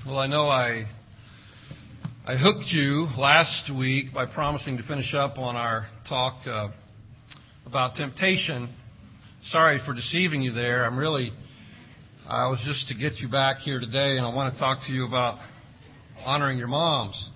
Well, I know I hooked you last week by promising to finish up on our talk about temptation. Sorry for deceiving you there. I was just to get you back here today, and I want to talk to you about honoring your moms.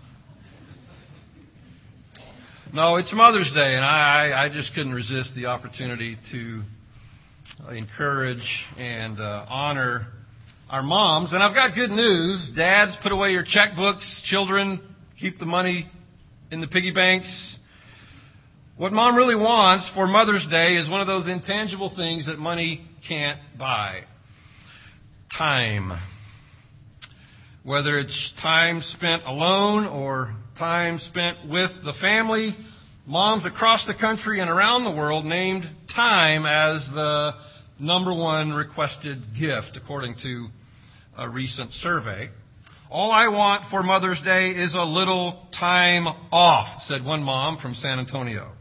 No, it's Mother's Day, and I just couldn't resist the opportunity to encourage and honor our moms. And I've got good news. Dads, put away your checkbooks. Children, keep the money in the piggy banks. What Mom really wants for Mother's Day is one of those intangible things that money can't buy. Time. Whether it's time spent alone or time spent with the family, moms across the country and around the world named time as the number one requested gift, according to a recent survey. All I want for Mother's Day is a little time off, said one mom from San Antonio.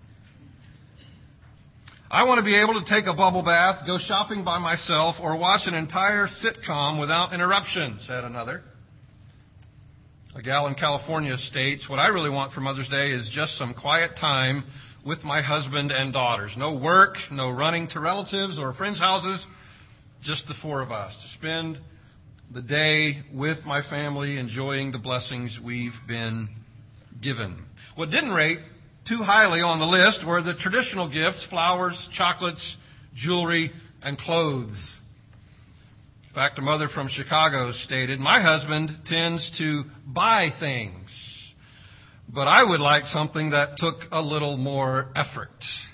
I want to be able to take a bubble bath, go shopping by myself, or watch an entire sitcom without interruption, said another. A gal in California states, what I really want for Mother's Day is just some quiet time with my husband and daughters. No work, no running to relatives or friends' houses, just the four of us. To spend the day with my family, enjoying the blessings we've been given. What didn't rate too highly on the list were the traditional gifts: flowers, chocolates, jewelry, and clothes. In fact, a mother from Chicago stated, my husband tends to buy things, but I would like something that took a little more effort.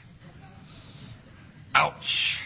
Ouch.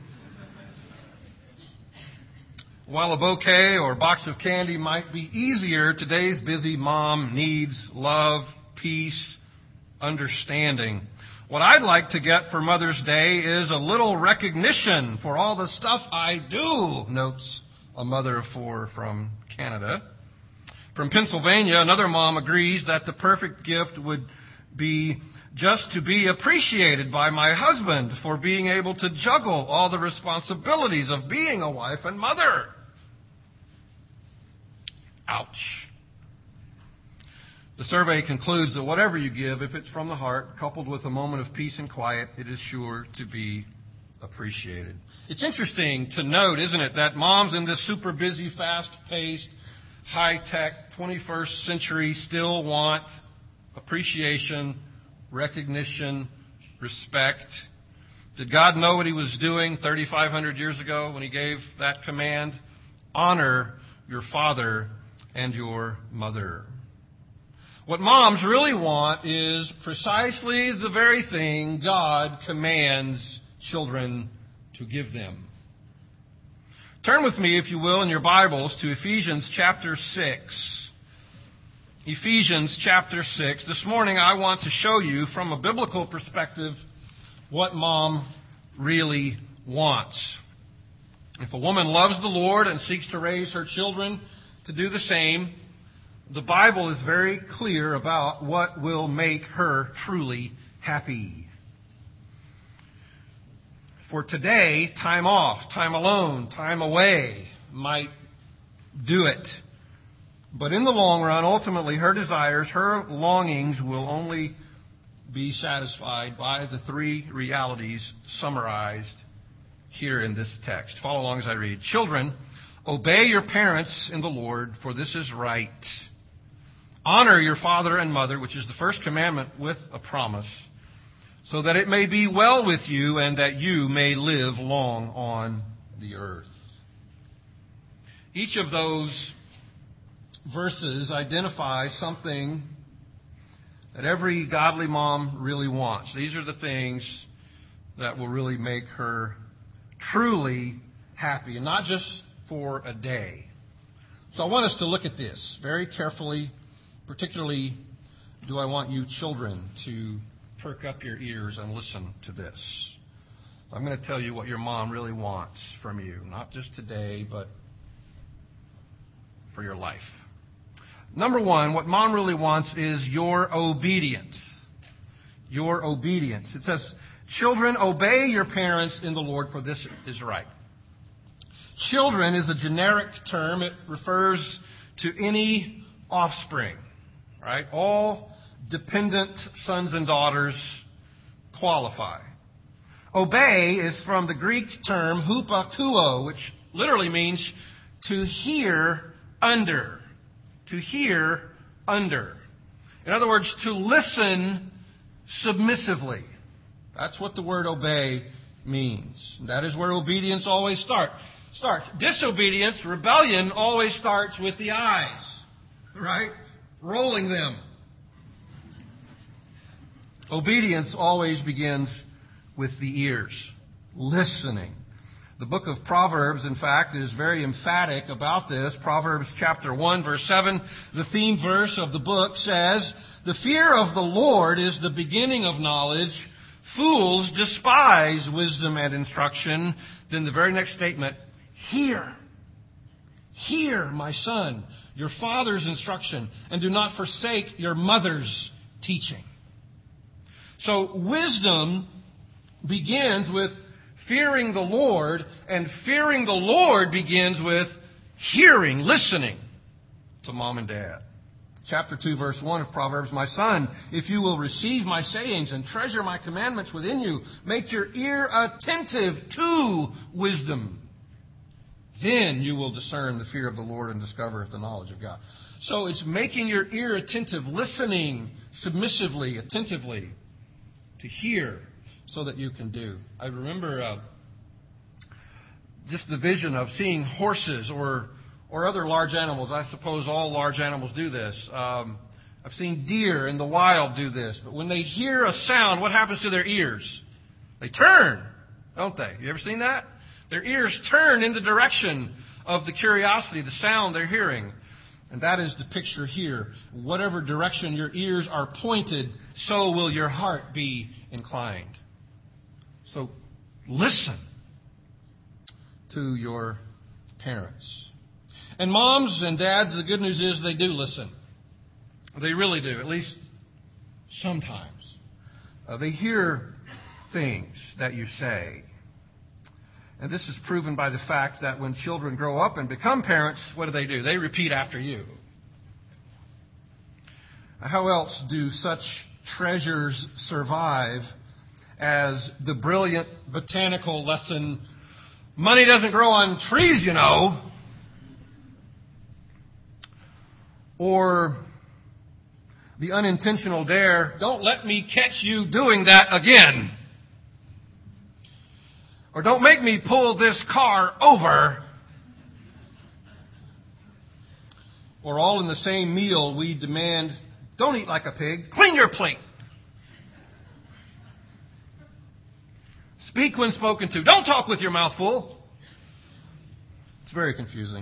While a bouquet or box of candy might be easier, today's busy mom needs love, peace, understanding. What I'd like to get for Mother's Day is a little recognition for all the stuff I do, notes a mother of four from Canada. From Pennsylvania, another mom agrees that the perfect gift would be just to be appreciated by my husband for being able to juggle all the responsibilities of being a wife and mother. Ouch. The survey concludes that whatever you give, if it's from the heart, coupled with a moment of peace and quiet, it is sure to be appreciated. It's interesting to note, isn't it, that moms in this super busy, fast-paced, high-tech 21st century still want appreciation, recognition, respect. Did God know what He was doing 3,500 years ago when He gave that command? Honor your father and your mother. What moms really want is precisely the very thing God commands children to give them. Turn with me, if you will, in your Bibles to Ephesians chapter 6. Ephesians chapter 6. This morning I want to show you from a biblical perspective what mom really wants. If a woman loves the Lord and seeks to raise her children to do the same, the Bible is very clear about what will make her truly happy. For today, time off, time alone, time away might do it. But in the long run, ultimately, her desires, her longings will only be satisfied by the three realities summarized here in this text. Follow along as I read. Children, obey your parents in the Lord, for this is right. Honor your father and mother, which is the first commandment with a promise, so that it may be well with you and that you may live long on the earth. Each of those verses identifies something that every godly mom really wants. These are the things that will really make her truly happy, and not just for a day. So I want us to look at this very carefully. Particularly, do I want you children to perk up your ears and listen to this. I'm going to tell you what your mom really wants from you, not just today, but for your life. Number one, what mom really wants is your obedience. Your obedience. It says, children, obey your parents in the Lord, for this is right. Children is a generic term. It refers to any offspring. Right? All dependent sons and daughters qualify. Obey is from the Greek term hupakuo, which literally means to hear under. To hear under. In other words, to listen submissively. That's what the word obey means. That is where obedience always starts. Disobedience, rebellion, always starts with the eyes. Right? Rolling them. Obedience always begins with the ears. Listening. The book of Proverbs, in fact, is very emphatic about this. Proverbs chapter 1, verse 7, the theme verse of the book says, "The fear of the Lord is the beginning of knowledge. Fools despise wisdom and instruction." Then the very next statement, "Hear, hear, my son, your father's instruction, and do not forsake your mother's teaching." So wisdom begins with fearing the Lord, and fearing the Lord begins with hearing, listening to mom and dad. Chapter 2, verse 1 of Proverbs, "My son, if you will receive my sayings and treasure my commandments within you, make your ear attentive to wisdom. Then you will discern the fear of the Lord and discover the knowledge of God." So it's making your ear attentive, listening submissively, attentively, to hear so that you can do. I remember just the vision of seeing horses or other large animals. I suppose all large animals do this. I've seen deer in the wild do this. But when they hear a sound, what happens to their ears? They turn, don't they? You ever seen that? Their ears turn in the direction of the curiosity, the sound they're hearing. And that is the picture here. Whatever direction your ears are pointed, so will your heart be inclined. So listen to your parents. And moms and dads, the good news is they do listen. They really do, at least sometimes. They hear things that you say. And this is proven by the fact that when children grow up and become parents, what do? They repeat after you. How else do such treasures survive as the brilliant botanical lesson, "Money doesn't grow on trees, you know"? Or the unintentional dare, "Don't let me catch you doing that again." Or, "Don't make me pull this car over." Or all in the same meal, we demand, "Don't eat like a pig. Clean your plate." "Speak when spoken to. Don't talk with your mouth full." It's very confusing.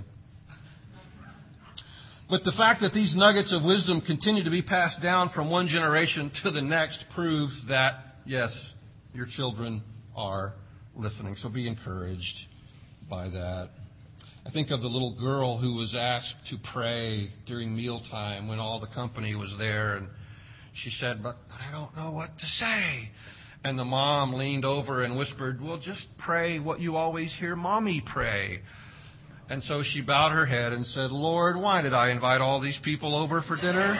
But the fact that these nuggets of wisdom continue to be passed down from one generation to the next proves that, yes, your children are listening. So be encouraged by that. I think of the little girl who was asked to pray during mealtime when all the company was there. And she said, but I don't know what to say. And the mom leaned over and whispered, "Well, just pray what you always hear Mommy pray." And so she bowed her head and said, "Lord, why did I invite all these people over for dinner?"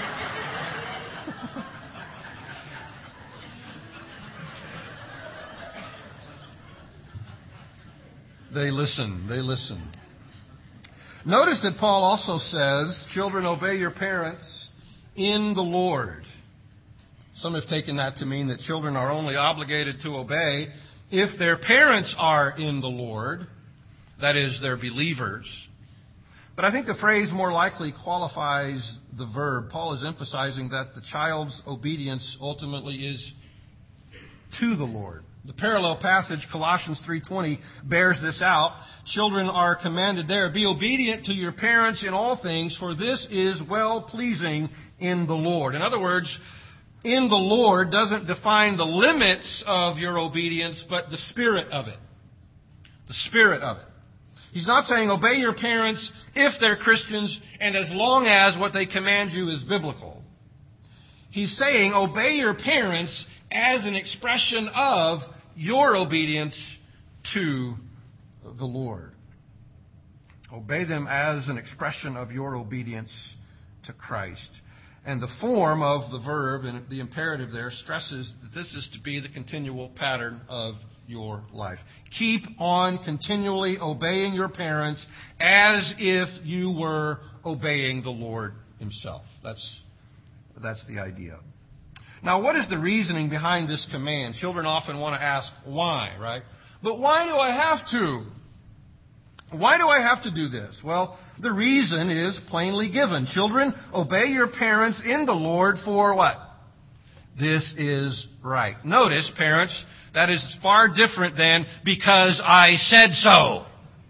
They listen. They listen. Notice that Paul also says, "Children, obey your parents in the Lord." Some have taken that to mean that children are only obligated to obey if their parents are in the Lord. That is, they're believers. But I think the phrase more likely qualifies the verb. Paul is emphasizing that the child's obedience ultimately is to the Lord. The parallel passage, Colossians 3:20, bears this out. Children are commanded there, "Be obedient to your parents in all things, for this is well-pleasing in the Lord." In other words, in the Lord doesn't define the limits of your obedience, but the spirit of it. The spirit of it. He's not saying obey your parents if they're Christians and as long as what they command you is biblical. He's saying obey your parents as an expression of your obedience to the Lord. Obey them as an expression of your obedience to Christ. And the form of the verb and the imperative there stresses that this is to be the continual pattern of your life. Keep on continually obeying your parents as if you were obeying the Lord Himself. That's the idea. Now, what is the reasoning behind this command? Children often want to ask why, right? But why do I have to? Why do I have to do this? Well, the reason is plainly given. Children, obey your parents in the Lord for what? This is right. Notice, parents, that is far different than because I said so.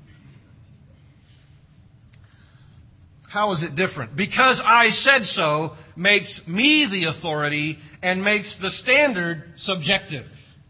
How is it different? Because I said so makes me the authority and makes the standard subjective.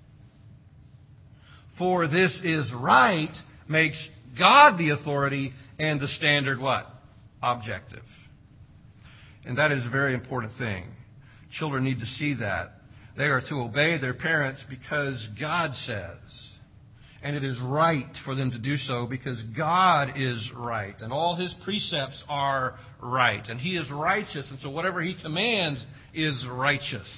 For this is right makes God the authority and the standard what? Objective. And that is a very important thing. Children need to see that. They are to obey their parents because God says. And it is right for them to do so because God is right. And all His precepts are right. And He is righteous. And so whatever He commands is righteous.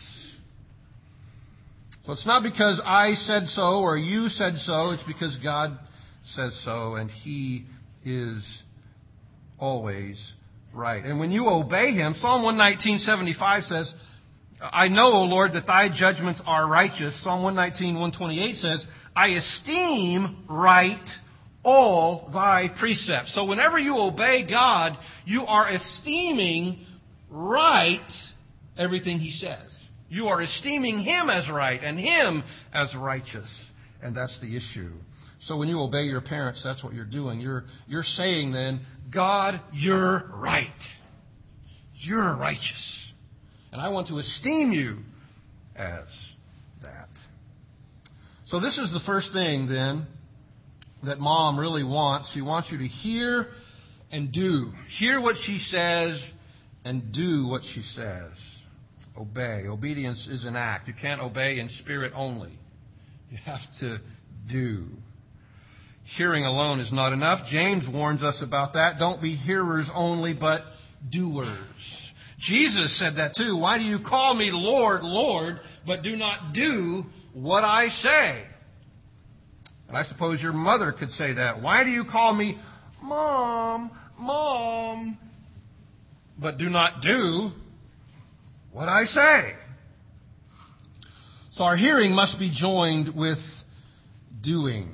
So it's not because I said so or you said so. It's because God says so. And He is always right. And when you obey Him, Psalm 119:75 says, I know, O Lord, that Thy judgments are righteous. Psalm 119:128 says, I esteem right all Thy precepts. So whenever you obey God, you are esteeming right everything He says. You are esteeming Him as right and Him as righteous. And that's the issue. So when you obey your parents, that's what you're doing. You're saying then, God, you're right. You're righteous. And I want to esteem you as that. So this is the first thing then that Mom really wants. She wants you to hear and do. Hear what she says and do what she says. Obey. Obedience is an act. You can't obey in spirit only. You have to do. Hearing alone is not enough. James warns us about that. Don't be hearers only, but doers. Jesus said that too. Why do you call me Lord, Lord, but do not do what I say? And I suppose your mother could say that. Why do you call me Mom, Mom, but do not do what I say? So our hearing must be joined with doing.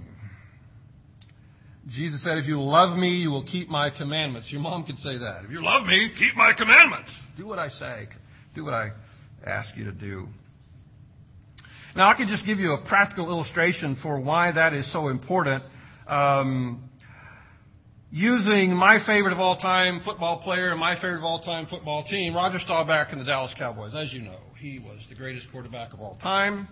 Jesus said, if you love me, you will keep my commandments. Your mom could say that. If you love me, keep my commandments. Do what I say. Do what I ask you to do. Now, I could just give you a practical illustration for why that is so important. Using my favorite of all time football player and my favorite of all time football team, Roger Staubach and the Dallas Cowboys. As you know, he was the greatest quarterback of all time.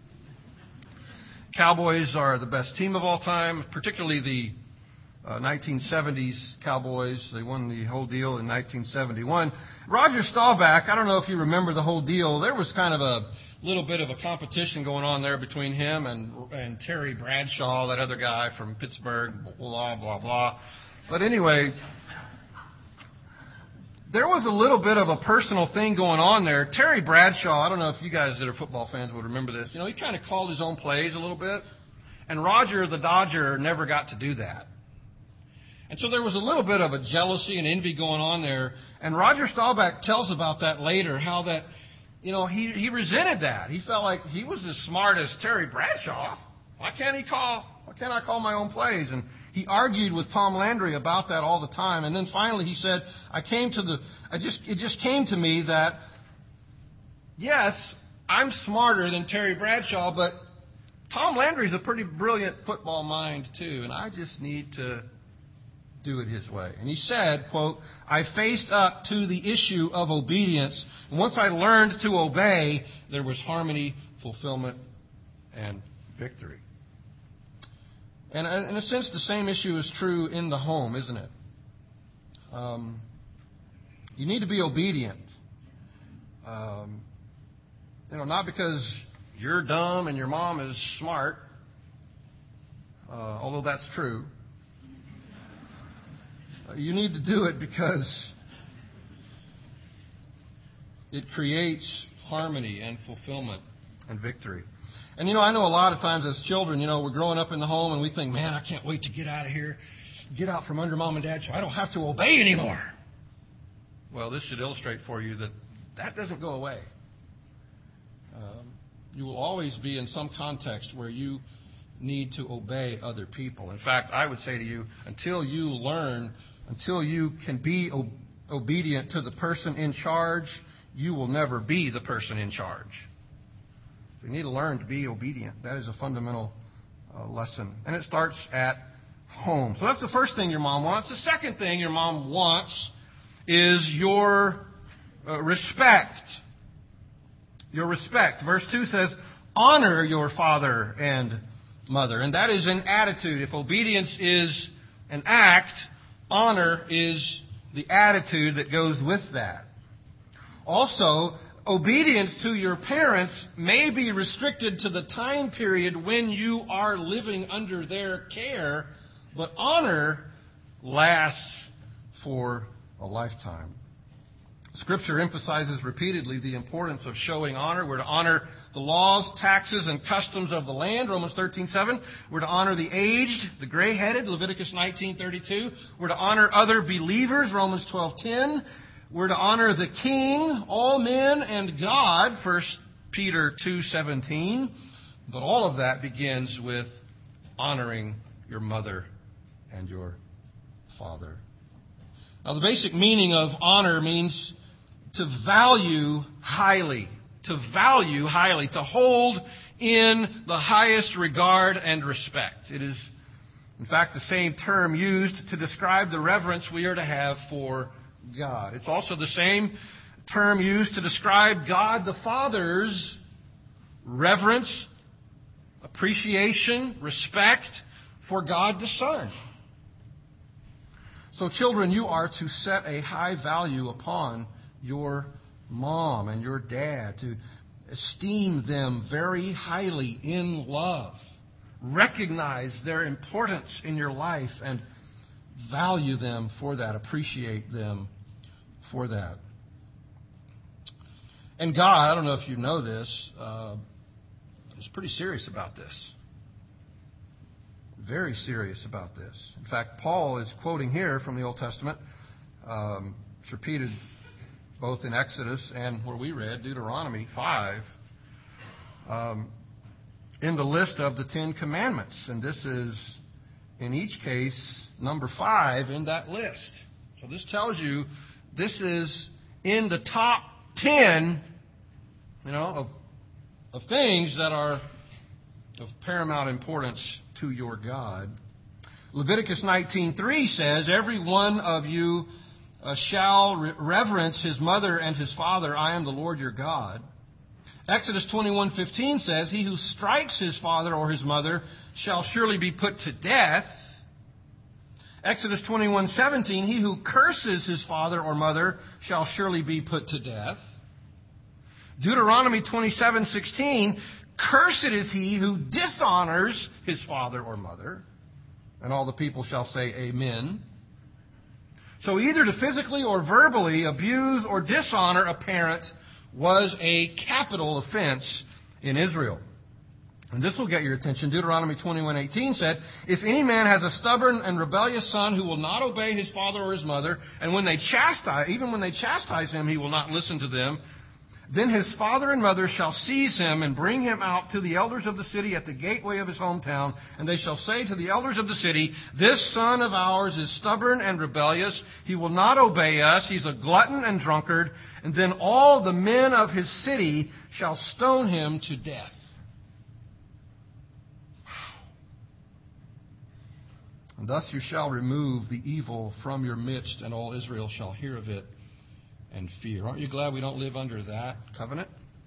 Cowboys are the best team of all time, particularly the 1970s Cowboys. They won the whole deal in 1971. Roger Staubach, I don't know if you remember the whole deal. There was kind of a little bit of a competition going on there between him and Terry Bradshaw, that other guy from Pittsburgh, blah, blah, blah. But anyway, there was a little bit of a personal thing going on there. Terry Bradshaw, I don't know if you guys that are football fans would remember this. You know, he kind of called his own plays a little bit. And Roger, the Dodger, never got to do that. And so there was a little bit of a jealousy and envy going on there. And Roger Staubach tells about that later, how that, you know, he resented that. He felt like he was as smart as Terry Bradshaw. Why can't I call my own plays? And he argued with Tom Landry about that all the time. And then finally he said, it just came to me that, yes, I'm smarter than Terry Bradshaw, but Tom Landry's a pretty brilliant football mind too, and I just need to do it his way. And he said, quote, I faced up to the issue of obedience. And once I learned to obey, there was harmony, fulfillment, and victory. And in a sense, the same issue is true in the home, isn't it? You need to be obedient. Not because you're dumb and your mom is smart, although that's true. You need to do it because it creates harmony and fulfillment and victory. And I know a lot of times as children, we're growing up in the home and we think, man, I can't wait to get out of here, get out from under mom and dad so I don't have to obey anymore. Well, this should illustrate for you that doesn't go away. You will always be in some context where you need to obey other people. In fact, I would say to you, until you can be obedient to the person in charge, you will never be the person in charge. You need to learn to be obedient. That is a fundamental lesson. And it starts at home. So that's the first thing your mom wants. The second thing your mom wants is your respect. Your respect. Verse 2 says, honor your father and mother. And that is an attitude. If obedience is an act, honor is the attitude that goes with that. Also, obedience to your parents may be restricted to the time period when you are living under their care, but honor lasts for a lifetime. Scripture emphasizes repeatedly the importance of showing honor. We're to honor the laws, taxes, and customs of the land, Romans 13:7. We're to honor the aged, the gray-headed, Leviticus 19:32. We're to honor other believers, Romans 12:10. We're to honor the king, all men, and God, 1 Peter 2:17. But all of that begins with honoring your mother and your father. Now, the basic meaning of honor means to value highly. To value highly. To hold in the highest regard and respect. It is, in fact, the same term used to describe the reverence we are to have for God. It's also the same term used to describe God the Father's reverence, appreciation, respect for God the Son. So children, you are to set a high value upon your mom and your dad, to esteem them very highly in love. Recognize their importance in your life and value them for that. Appreciate them for that. And God, I don't know if you know this, is pretty serious about this. Very serious about this. In fact, Paul is quoting here from the Old Testament. It's repeated both in Exodus and where we read, Deuteronomy 5, in the list of the 10 Commandments. And this is, in each case, number 5 in that list. So this tells you this is in the top 10, of things that are of paramount importance to your God. Leviticus 19:3 says, every one of you shall reverence his mother and his father. I am the Lord your God. Exodus 21:15 says, he who strikes his father or his mother shall surely be put to death. Exodus 21:17, he who curses his father or mother shall surely be put to death. Deuteronomy 27:16, cursed is he who dishonors his father or mother. And all the people shall say amen. So either to physically or verbally abuse or dishonor a parent was a capital offense in Israel. And this will get your attention. Deuteronomy 21:18 said, if any man has a stubborn and rebellious son who will not obey his father or his mother, and when they chastise him, he will not listen to them, then his father and mother shall seize him and bring him out to the elders of the city at the gateway of his hometown. And they shall say to the elders of the city, this son of ours is stubborn and rebellious. He will not obey us. He's a glutton and drunkard. And then all the men of his city shall stone him to death. And thus you shall remove the evil from your midst, and all Israel shall hear of it and fear. Aren't you glad we don't live under that covenant?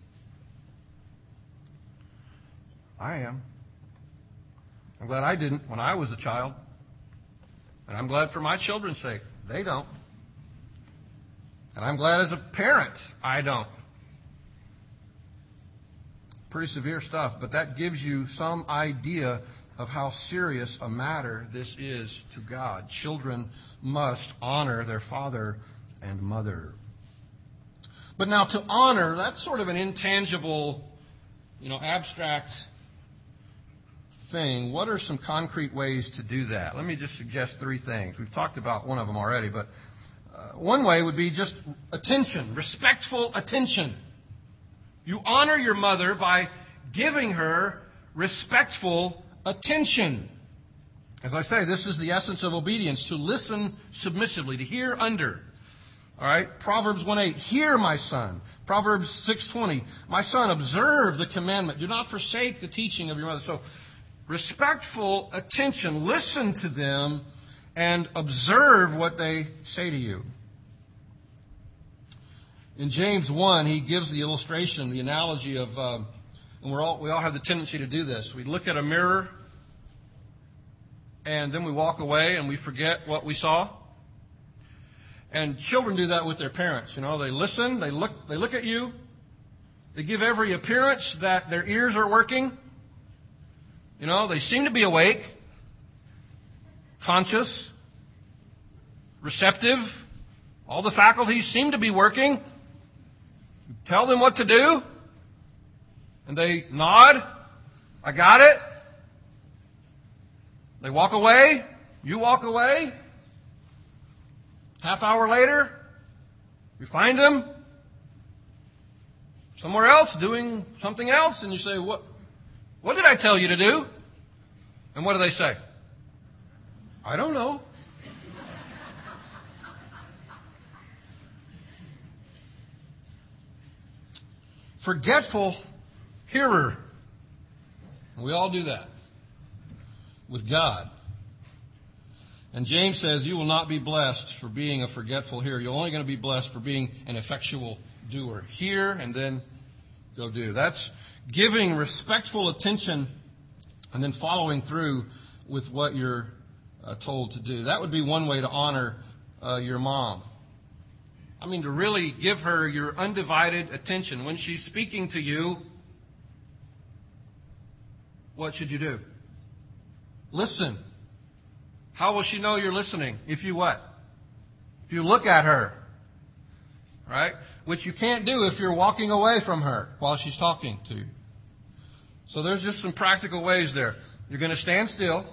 I am. I'm glad I didn't when I was a child. And I'm glad for my children's sake, they don't. And I'm glad as a parent, I don't. Pretty severe stuff, but that gives you some idea of how serious a matter this is to God. Children must honor their father and mother. But now to honor, that's sort of an intangible, abstract thing. What are some concrete ways to do that? Let me just suggest three things. We've talked about one of them already, but one way would be just attention, respectful attention. You honor your mother by giving her respectful attention. As I say, this is the essence of obedience, to listen submissively, to hear under. All right? Proverbs 1:8, hear, my son. Proverbs 6:20, my son, observe the commandment. Do not forsake the teaching of your mother. So, respectful attention. Listen to them and observe what they say to you. In James 1, he gives the illustration, the analogy of, and we all have the tendency to do this. We look at a mirror, and then we walk away and we forget what we saw. And children do that with their parents. They listen, they look at you, they give every appearance that their ears are working. They seem to be awake, conscious, receptive. All the faculties seem to be working. You tell them what to do, and they nod. I got it. They walk away. You walk away. Half hour later, you find them somewhere else doing something else, and you say, What did I tell you to do? And what do they say? I don't know. Forgetful hearer. We all do that with God. And James says you will not be blessed for being a forgetful hearer. You're only going to be blessed for being an effectual doer. Hear and then go do. That's giving respectful attention and then following through with what you're told to do. That would be one way to honor your mom. To really give her your undivided attention. When she's speaking to you, what should you do? Listen. How will she know you're listening? If you what? If you look at her. Right? Which you can't do if you're walking away from her while she's talking to you. So there's just some practical ways there. You're going to stand still.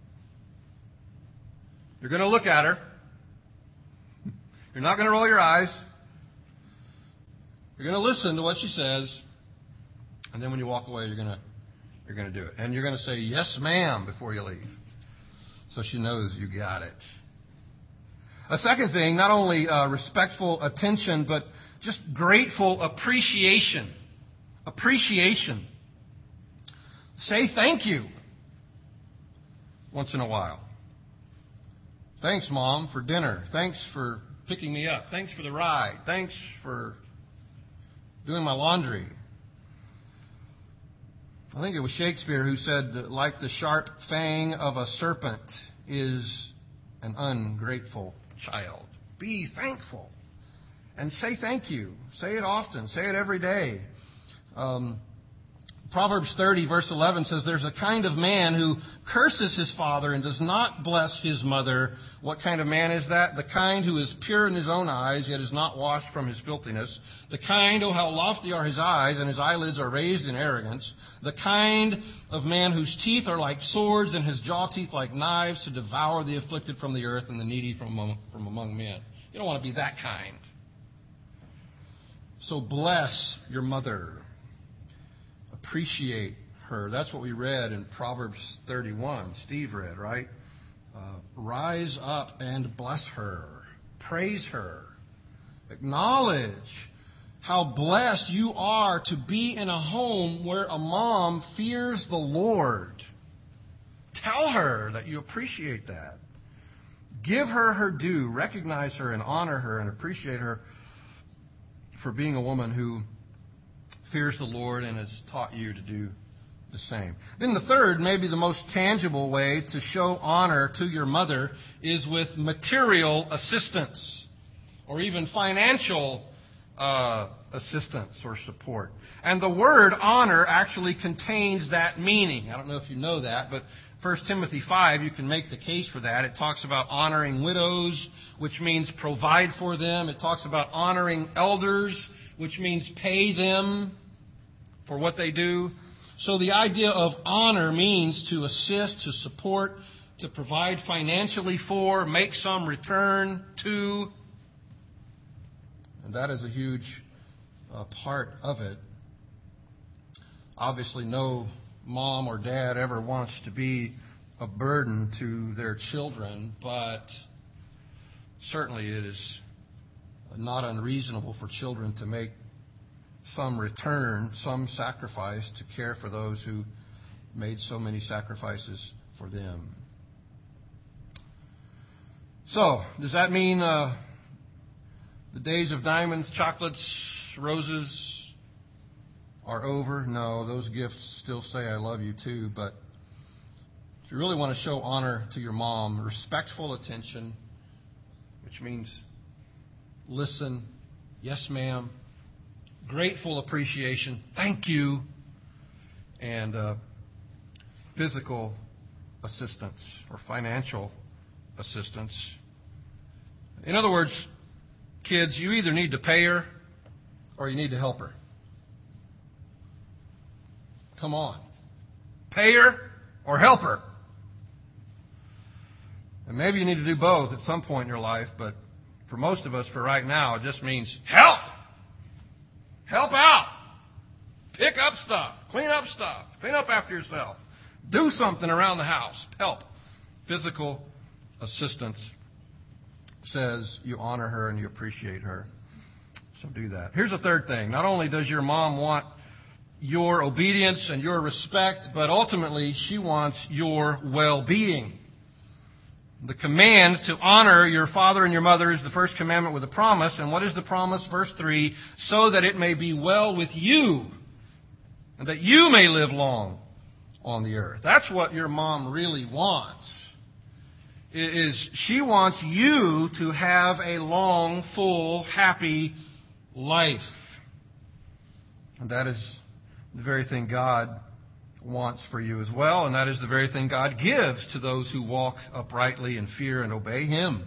You're going to look at her. You're not going to roll your eyes. You're going to listen to what she says. And then when you walk away, you're going to do it. And you're going to say, yes, ma'am, before you leave. So she knows you got it. A second thing, not only respectful attention, but just grateful appreciation. Appreciation. Say thank you once in a while. Thanks, Mom, for dinner. Thanks for picking me up. Thanks for the ride. Thanks for doing my laundry. I think it was Shakespeare who said that like the sharp fang of a serpent is an ungrateful child. Be thankful. And say thank you. Say it often. Say it every day. Proverbs 30, verse 11 says, there's a kind of man who curses his father and does not bless his mother. What kind of man is that? The kind who is pure in his own eyes, yet is not washed from his filthiness. The kind, oh, how lofty are his eyes, and his eyelids are raised in arrogance. The kind of man whose teeth are like swords, and his jaw teeth like knives, to devour the afflicted from the earth and the needy from among men. You don't want to be that kind. So bless your mother. Appreciate her. That's what we read in Proverbs 31. Steve read, right? Rise up and bless her. Praise her. Acknowledge how blessed you are to be in a home where a mom fears the Lord. Tell her that you appreciate that. Give her her due. Recognize her and honor her and appreciate her for being a woman who fears the Lord and has taught you to do the same. Then the third, maybe the most tangible way to show honor to your mother is with material assistance or even financial assistance or support. And the word honor actually contains that meaning. I don't know if you know that, but 1 Timothy 5, you can make the case for that. It talks about honoring widows, which means provide for them. It talks about honoring elders, which means pay them for what they do. So the idea of honor means to assist, to support, to provide financially for, make some return to. And that is a huge part of it. Obviously, no mom or dad ever wants to be a burden to their children, but certainly it is not unreasonable for children to make some return, some sacrifice to care for those who made so many sacrifices for them. So, does that mean the days of diamonds, chocolates, roses are over? No, those gifts still say I love you too, but if you really want to show honor to your mom, respectful attention, which means listen, yes ma'am, grateful appreciation, thank you, and physical assistance or financial assistance. In other words, kids, you either need to pay her or you need to help her. Come on. Pay her or help her. And maybe you need to do both at some point in your life, but for most of us, for right now, it just means help. Help out. Pick up stuff. Clean up stuff. Clean up after yourself. Do something around the house. Help. Physical assistance says you honor her and you appreciate her. So do that. Here's a third thing. Not only does your mom want your obedience and your respect, but ultimately she wants your well-being. The command to honor your father and your mother is the first commandment with a promise. And what is the promise? Verse 3, so that it may be well with you and that you may live long on the earth. That's what your mom really wants. She wants you to have a long, full, happy life. And that is the very thing God wants for you as well, and that is the very thing God gives to those who walk uprightly in fear and obey Him.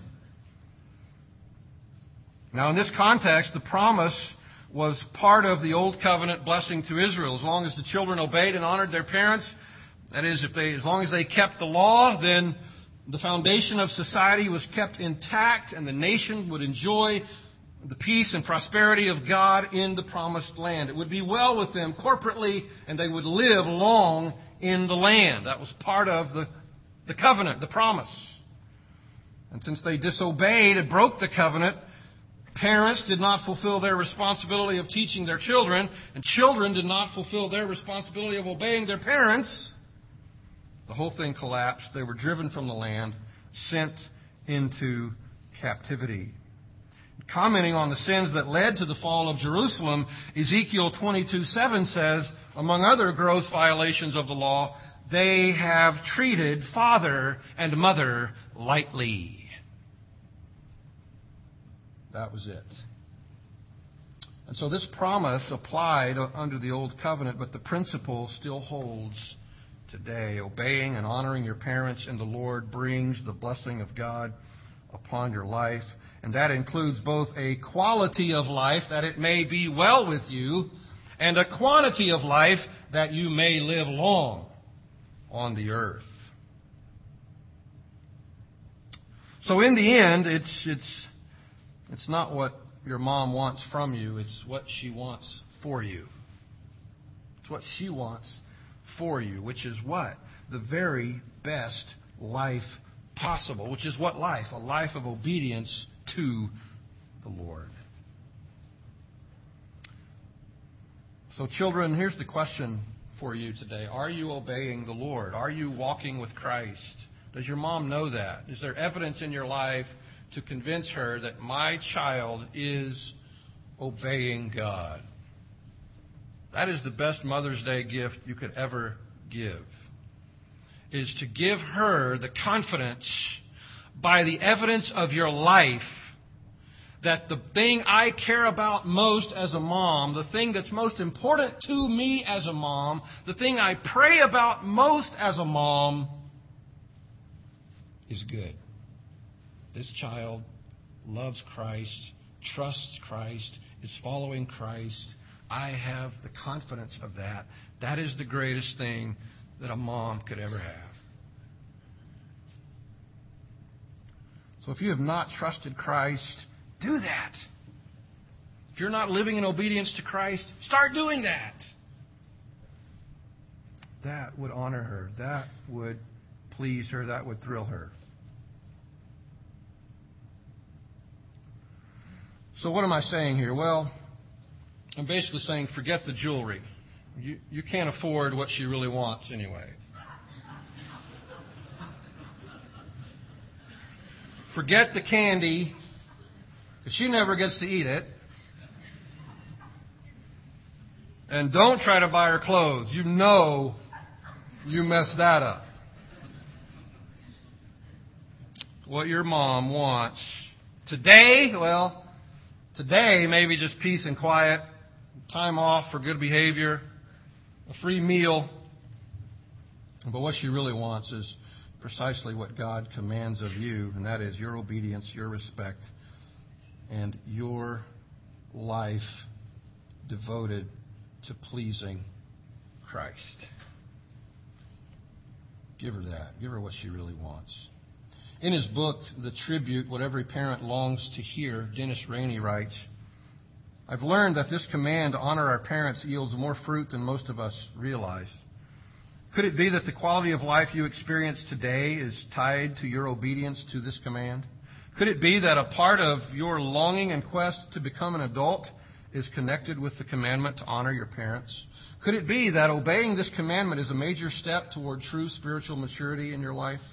Now, in this context, the promise was part of the Old Covenant blessing to Israel. As long as the children obeyed and honored their parents, that is, as long as they kept the law, then the foundation of society was kept intact, and the nation would enjoy the peace and prosperity of God in the promised land. It would be well with them corporately, and they would live long in the land. That was part of the covenant, the promise. And since they disobeyed and broke the covenant, parents did not fulfill their responsibility of teaching their children, and children did not fulfill their responsibility of obeying their parents. The whole thing collapsed. They were driven from the land, sent into captivity. Commenting on the sins that led to the fall of Jerusalem, Ezekiel 22:7 says, among other gross violations of the law, they have treated father and mother lightly. That was it. And so this promise applied under the Old Covenant, but the principle still holds today. Obeying and honoring your parents in the Lord brings the blessing of God upon your life. And that includes both a quality of life, that it may be well with you, and a quantity of life, that you may live long on the earth. So in the end, it's not what your mom wants from you, it's what she wants for you. It's what she wants for you, which is what? The very best life possible, which is what life? A life of obedience to the Lord. So children, here's the question for you today. Are you obeying the Lord? Are you walking with Christ? Does your mom know that? Is there evidence in your life to convince her that my child is obeying God? That is the best Mother's Day gift you could ever give, is to give her the confidence by the evidence of your life that the thing I care about most as a mom, the thing that's most important to me as a mom, the thing I pray about most as a mom is good. This child loves Christ, trusts Christ, is following Christ. I have the confidence of that. That is the greatest thing that a mom could ever have. So if you have not trusted Christ, do that. If you're not living in obedience to Christ, start doing that. That would honor her. That would please her. That would thrill her. So what am I saying here? Well, I'm basically saying forget the jewelry. You can't afford what she really wants anyway. Forget the candy, because she never gets to eat it. And don't try to buy her clothes. You know you messed that up. What your mom wants today, well, today maybe just peace and quiet, time off for good behavior, a free meal. But what she really wants is precisely what God commands of you, and that is your obedience, your respect, and your life devoted to pleasing Christ. Give her that. Give her what she really wants. In his book, The Tribute, What Every Parent Longs to Hear, Dennis Rainey writes, I've learned that this command to honor our parents yields more fruit than most of us realize. Could it be that the quality of life you experience today is tied to your obedience to this command? Could it be that a part of your longing and quest to become an adult is connected with the commandment to honor your parents? Could it be that obeying this commandment is a major step toward true spiritual maturity in your life?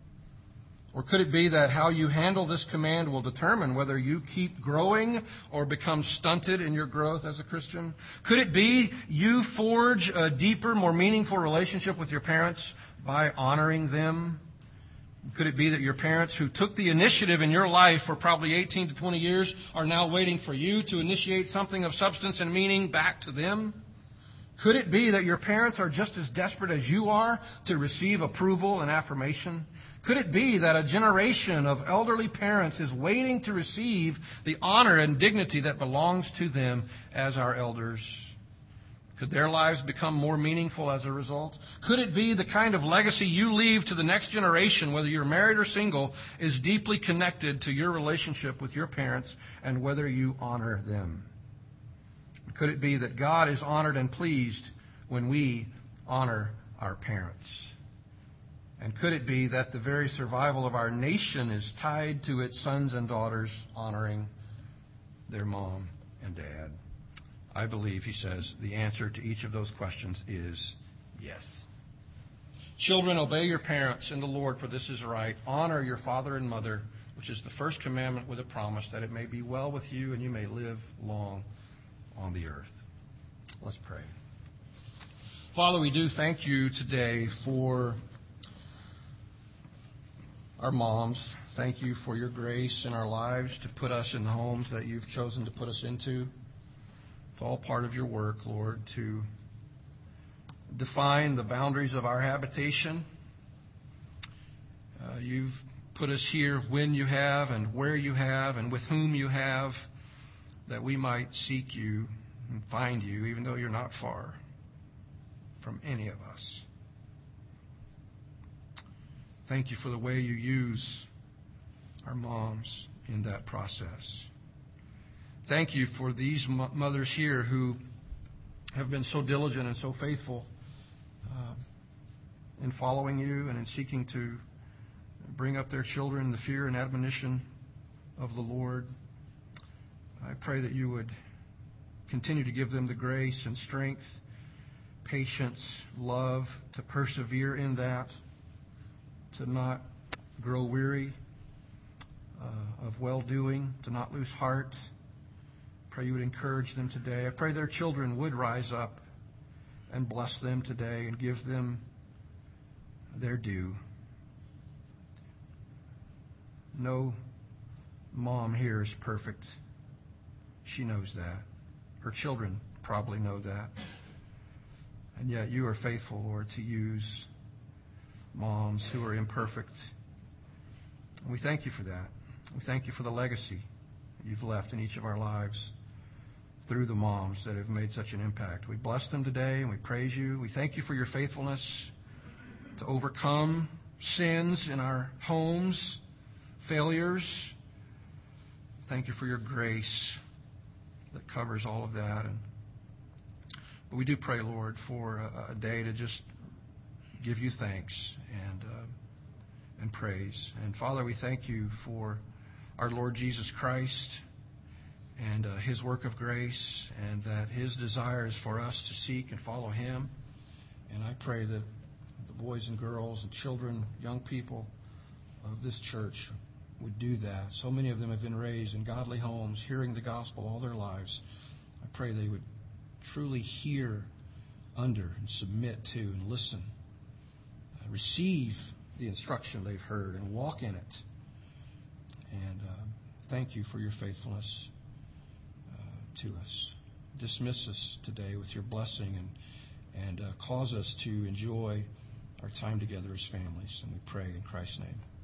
Or could it be that how you handle this command will determine whether you keep growing or become stunted in your growth as a Christian? Could it be you forge a deeper, more meaningful relationship with your parents by honoring them? Could it be that your parents who took the initiative in your life for probably 18 to 20 years are now waiting for you to initiate something of substance and meaning back to them? Could it be that your parents are just as desperate as you are to receive approval and affirmation? Could it be that a generation of elderly parents is waiting to receive the honor and dignity that belongs to them as our elders? Could their lives become more meaningful as a result? Could it be the kind of legacy you leave to the next generation, whether you're married or single, is deeply connected to your relationship with your parents and whether you honor them? Could it be that God is honored and pleased when we honor our parents? And could it be that the very survival of our nation is tied to its sons and daughters honoring their mom and dad? I believe, he says, the answer to each of those questions is yes. Children, obey your parents in the Lord, for this is right. Honor your father and mother, which is the first commandment with a promise that it may be well with you and you may live long on the earth. Let's pray. Father, we do thank you today for our moms. Thank you for your grace in our lives to put us in the homes that you've chosen to put us into. It's all part of your work, Lord, to define the boundaries of our habitation. You've put us here when you have and where you have and with whom you have, that we might seek you and find you, even though you're not far from any of us. Thank you for the way you use our moms in that process. Thank you for these mothers here who have been so diligent and so faithful in following you and in seeking to bring up their children in the fear and admonition of the Lord. I pray that you would continue to give them the grace and strength, patience, love to persevere in that, to not grow weary of well-doing, to not lose heart. Pray you would encourage them today. I pray their children would rise up and bless them today and give them their due. No mom here is perfect. She knows that. Her children probably know that. And yet you are faithful, Lord, to use moms who are imperfect. And we thank you for that. We thank you for the legacy you've left in each of our lives through the moms that have made such an impact. We bless them today and we praise you. We thank you for your faithfulness to overcome sins in our homes, failures. Thank you for your grace that covers all of that. But we do pray, Lord, for a day to just give you thanks and praise. And Father, we thank you for our Lord Jesus Christ and His work of grace, and that His desire is for us to seek and follow Him. And I pray that the boys and girls and children, young people of this church would do that. So many of them have been raised in godly homes, hearing the gospel all their lives. I pray they would truly hear under and submit to and listen, receive the instruction they've heard and walk in it. And thank you for your faithfulness to us. Dismiss us today with your blessing and cause us to enjoy our time together as families. And we pray in Christ's name.